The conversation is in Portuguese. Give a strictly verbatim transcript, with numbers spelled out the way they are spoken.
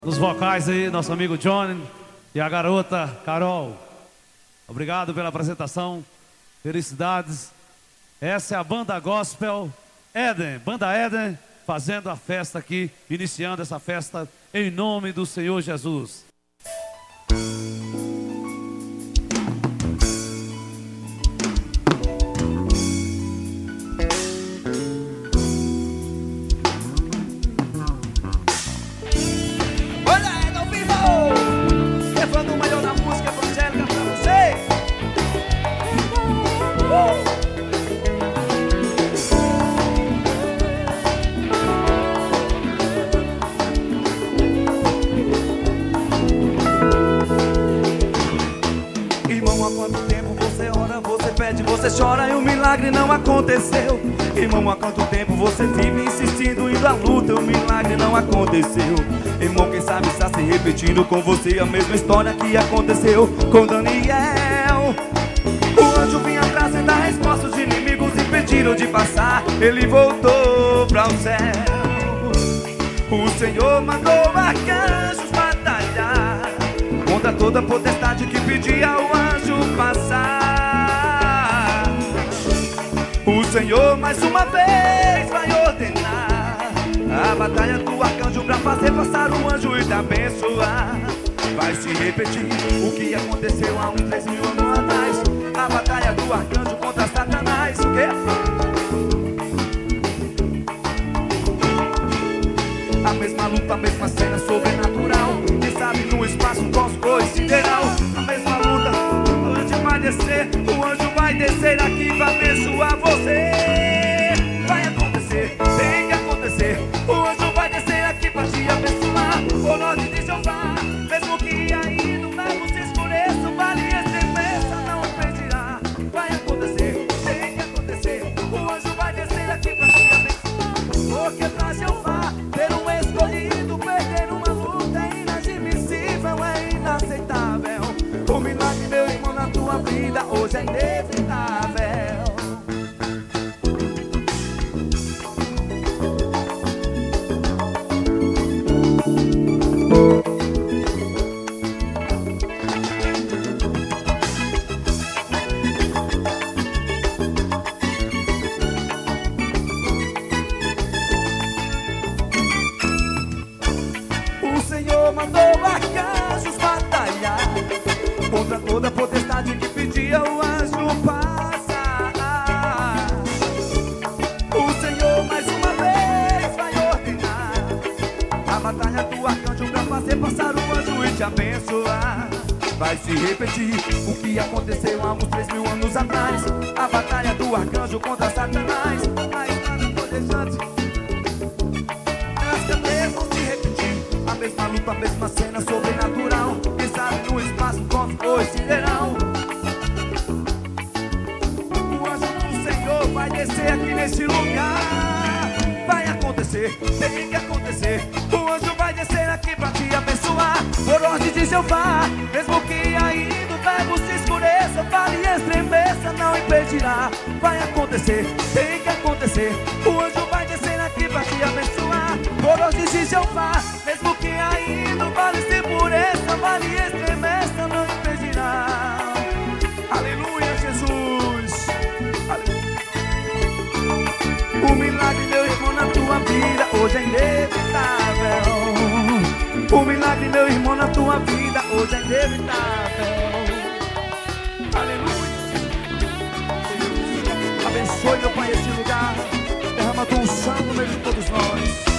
Nos vocais aí, nosso amigo Johnny e a garota Carol. Obrigado pela apresentação. Felicidades. Essa é a banda gospel Éden, banda Éden, fazendo a festa aqui, iniciando essa festa em nome do Senhor Jesus. Levando o melhor da música evangélica pra você. uh! Irmão, há quanto tempo você ora, você pede, você chora e o milagre não aconteceu? Irmão, há quanto tempo você vive insistindo, indo à luta e o milagre não aconteceu? Irmão, quem sabe está se repetindo com você a mesma história que aconteceu com Daniel. O anjo vinha trazendo a resposta, os inimigos impediram de passar, ele voltou para o céu. O Senhor mandou arcanjos batalhar contra toda potestade que pedia o anjo passar. O Senhor mais uma vez vai ordenar a batalha do arcanjo pra fazer passar o anjo e te abençoar. Vai se repetir o que aconteceu há uns três mil anos atrás, a batalha do arcanjo contra Satanás. O quê? A mesma luta, a mesma cena sobrenatural, quem sabe no espaço cósmico e sideral. A mesma luta, o anjo vai descer, o anjo vai descer aqui pra abençoar você. Vai acontecer, tem que acontecer, o anjo vai descer aqui pra te abençoar. O nome de Jeová, mesmo que aí no verbo se escureça, o vale estremeça, não impedirá. Vai acontecer, tem que acontecer, o anjo vai descer aqui pra te abençoar. Porque pra Jeová ter um escolhido, perder uma luta é inadmissível, é inaceitável. O milagre, meu irmão, na tua vida hoje é inevitável. O Senhor mandou arcanjos batalhar contra toda potestade que pedia o anjo passar. O Senhor mais uma vez vai ordenar a batalha do arcanjo pra fazer passar o anjo e te abençoar. Vai se repetir o que aconteceu há uns três mil anos atrás, a batalha do arcanjo contra Satanás. A espada codejante, elas também vão se repetir. A mesma luta, a mesma cena sobrenatural, quem sabe no espaço cósmico e sideral. O anjo do Senhor vai descer aqui nesse lugar. Vai acontecer, tem que acontecer, o anjo vai descer aqui pra te abençoar. Por ordem de Jeová, mesmo que aí no verbo se escureça, vale estremeça, não impedirá. Vai acontecer, tem que acontecer, o anjo vai descer aqui pra te abençoar. Por ordem de Jeová, mesmo que aí no vale se enfureça, vale estremeça, não impedirá. Aleluia, Jesus. Aleluia. O milagre, meu irmão, na tua vida hoje é inevitável. O milagre, meu irmão, na tua vida hoje é inevitável. Aleluia. Abençoe, meu Pai, este lugar. Derrama tua unção no meio de todos nós.